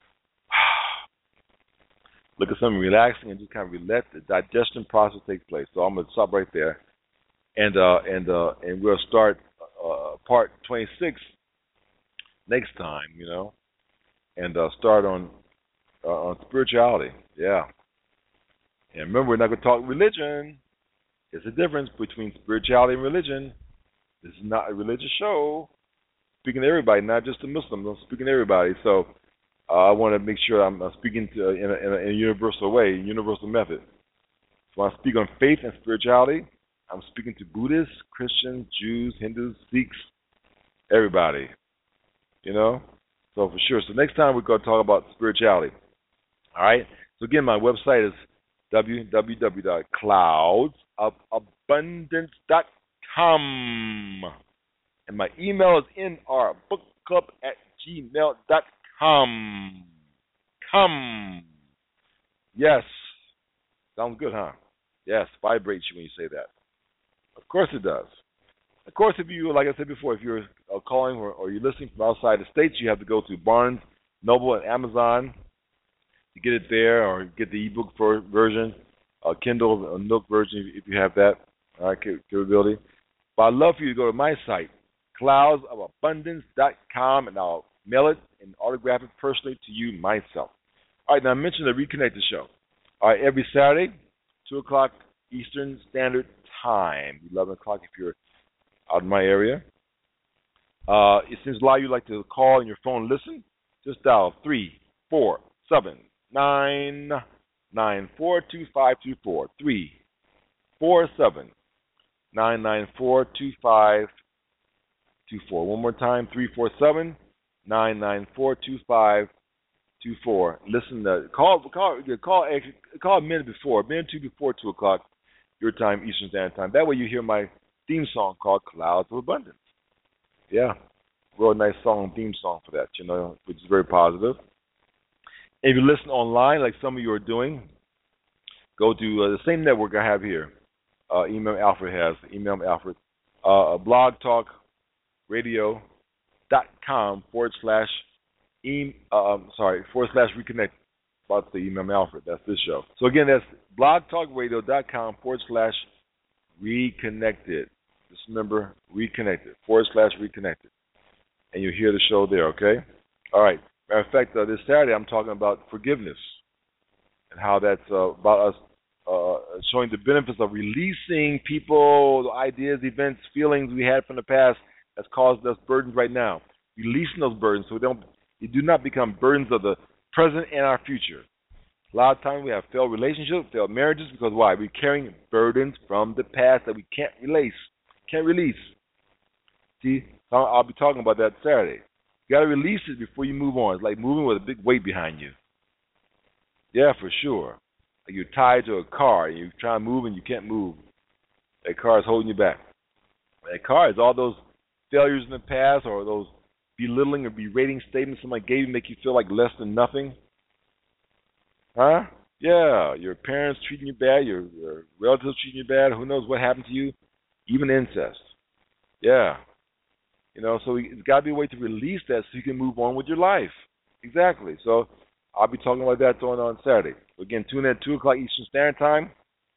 Look at something relaxing and just kind of let the digestion process take place. So I'm going to stop right there, and uh, and uh, and we'll start uh, part twenty-six next time. You know, and uh, start on uh, on spirituality. Yeah. And remember, we're not going to talk religion. There's a difference between spirituality and religion. This is not a religious show. Speaking to everybody, not just the Muslims. I'm speaking to everybody. So uh, I want to make sure I'm uh, speaking to, uh, in, a, in, a, in a universal way, universal method. So when I speak on faith and spirituality, I'm speaking to Buddhists, Christians, Jews, Hindus, Sikhs, everybody. You know? So for sure. So next time we're going to talk about spirituality. All right? So again, my website is w w w dot clouds of abundance dot com. And my email is in our book club at gmail dot com. Come. Yes. Sounds good, huh? Yes, vibrates you when you say that. Of course it does. Of course, if you, like I said before, if you're uh, calling or, or you're listening from outside the states, you have to go to Barnes, Noble, and Amazon to get it there, or get the ebook for version, uh, Kindle, or Nook version if you have that uh, capability. But I'd love for you to go to my site, clouds of abundance dot com, and I'll mail it and autograph it personally to you myself. All right, now I mentioned the Reconnect the show. All right, every Saturday, two o'clock Eastern Standard time. eleven o'clock if you're out in my area. Uh, since a lot of you like to call on your phone and listen, just dial three four seven nine nine four two five two four. three four seven nine nine four two five two four. One more time, three four seven nine nine four two five two four. Listen, to, call call call call a minute before, a minute or two before two o'clock your time, Eastern Standard Time. That way you hear my theme song called Clouds of Abundance. Yeah, real nice song, theme song for that, you know, which is very positive. If you listen online, like some of you are doing, go to uh, the same network I have here. Uh, Imam Alfred has, Imam Alfred, uh, blog talk radio dot com forward slash, e, uh, sorry, forward slash reconnect. About the Imam Alfred, that's this show. So again, that's blog talk radio dot com forward slash reconnected. Just remember, reconnected, forward slash reconnected. And you'll hear the show there, okay? All right. Matter of fact, uh, this Saturday I'm talking about forgiveness and how that's uh, about us uh, showing the benefits of releasing people, the ideas, events, feelings we had from the past that's caused us burdens right now. Releasing those burdens so we don't, we do not become burdens of the present and our future. A lot of times we have failed relationships, failed marriages, because why? We're carrying burdens from the past that we can't release. Can't release. See, I'll, I'll be talking about that Saturday. You got to release it before you move on. It's like moving with a big weight behind you. Yeah, for sure. Like you're tied to a car and you're trying to move and you can't move. That car is holding you back. That car is all those failures in the past or those belittling or berating statements somebody gave you make you feel like less than nothing. Huh? Yeah, your parents treating you bad, your, your relatives treating you bad, who knows what happened to you, even incest. Yeah. You know, so it's got to be a way to release that so you can move on with your life. Exactly. So I'll be talking about that on, on Saturday. Again, tune in at two o'clock Eastern Standard Time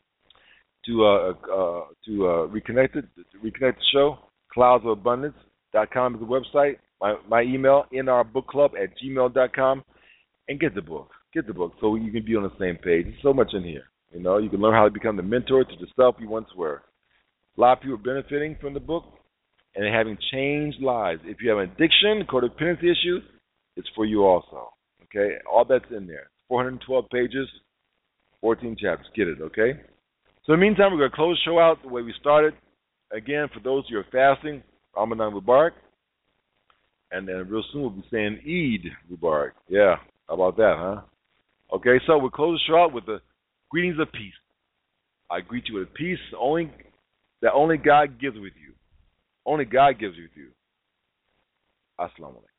to uh, uh, to uh, reconnect it, to reconnect the show. clouds of abundance dot com is the website. My, my email, n r book club at gmail dot com. And get the book. Get the book so you can be on the same page. There's so much in here. You know, you can learn how to become the mentor to the self you once were. A lot of people are benefiting from the book and they're having changed lives. If you have an addiction, codependency issue, it's for you also. Okay? All that's in there. four hundred twelve pages, fourteen chapters. Get it, okay? So in the meantime, we're going to close the show out the way we started. Again, for those who are fasting, Ramadan Mubarak. And then real soon we'll be saying Eid Mubarak. Yeah, how about that, huh? Okay, so we'll close the show out with the greetings of peace. I greet you with peace only that only God gives with you. Only God gives with you. Assalamu alaikum.